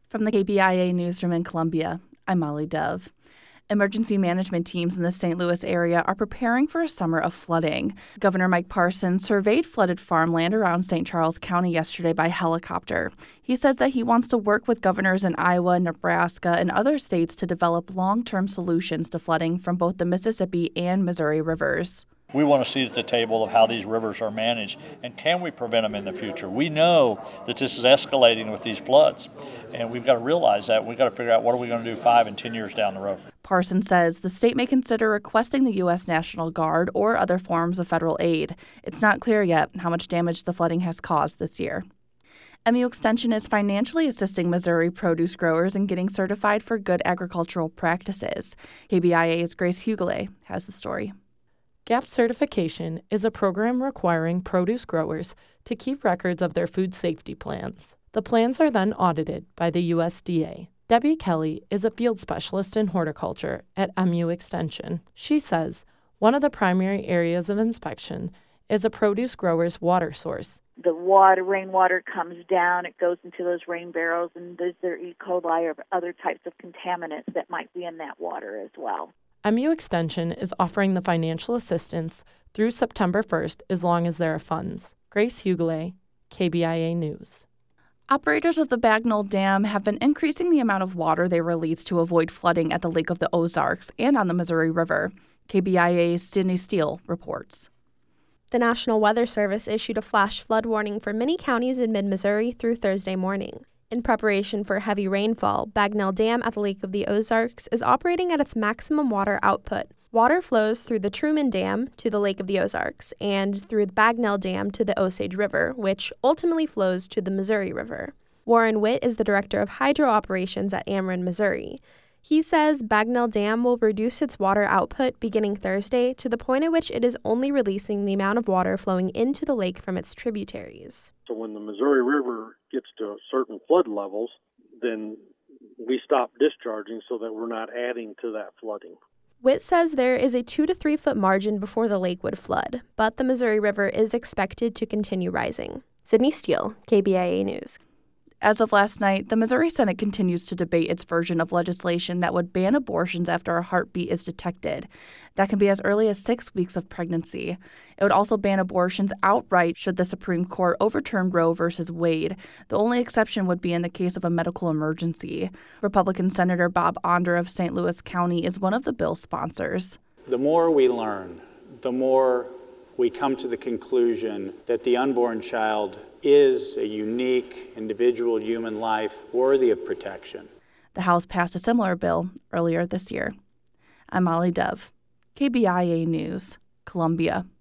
From the KBIA newsroom in Columbia, I'm Molly Dove. Emergency management teams in the St. Louis area are preparing for a summer of flooding. Governor Mike Parson surveyed flooded farmland around St. Charles County yesterday by helicopter. He says that he wants to work with governors in Iowa, Nebraska, and other states to develop long-term solutions to flooding from both the Mississippi and Missouri rivers. We want to sit at the table of how these rivers are managed and can we prevent them in the future. We know that this is escalating with these floods, and we've got to realize that. We've got to figure out what are we going to do 5 and 10 years down the road. Parson says the state may consider requesting the U.S. National Guard or other forms of federal aid. It's not clear yet how much damage the flooding has caused this year. MU Extension is financially assisting Missouri produce growers in getting certified for good agricultural practices. KBIA's Grace Hughley has the story. GAP certification is a program requiring produce growers to keep records of their food safety plans. The plans are then audited by the USDA. Debbie Kelly is a field specialist in horticulture at MU Extension. She says one of the primary areas of inspection is a produce grower's water source. The rainwater comes down, it goes into those rain barrels, and is there E. coli or other types of contaminants that might be in that water as well. MU Extension is offering the financial assistance through September 1st as long as there are funds. Grace Hughley, KBIA News. Operators of the Bagnell Dam have been increasing the amount of water they release to avoid flooding at the Lake of the Ozarks and on the Missouri River. KBIA's Sydney Steele reports. The National Weather Service issued a flash flood warning for many counties in mid-Missouri through Thursday morning. In preparation for heavy rainfall, Bagnell Dam at the Lake of the Ozarks is operating at its maximum water output. Water flows through the Truman Dam to the Lake of the Ozarks and through the Bagnell Dam to the Osage River, which ultimately flows to the Missouri River. Warren Witt is the director of hydro operations at Ameren, Missouri. He says Bagnell Dam will reduce its water output beginning Thursday to the point at which it is only releasing the amount of water flowing into the lake from its tributaries. So when the Missouri River gets to certain flood levels, then we stop discharging so that we're not adding to that flooding. Witt says there is a 2 to 3 foot margin before the lake would flood, but the Missouri River is expected to continue rising. Sydney Steele, KBIA News. As of last night, the Missouri Senate continues to debate its version of legislation that would ban abortions after a heartbeat is detected. That can be as early as 6 weeks of pregnancy. It would also ban abortions outright should the Supreme Court overturn Roe v. Wade. The only exception would be in the case of a medical emergency. Republican Senator Bob Onder of St. Louis County is one of the bill's sponsors. The more we learn, the more we come to the conclusion that the unborn child is a unique individual human life worthy of protection. The House passed a similar bill earlier this year. I'm Molly Dove, KBIA News, Columbia.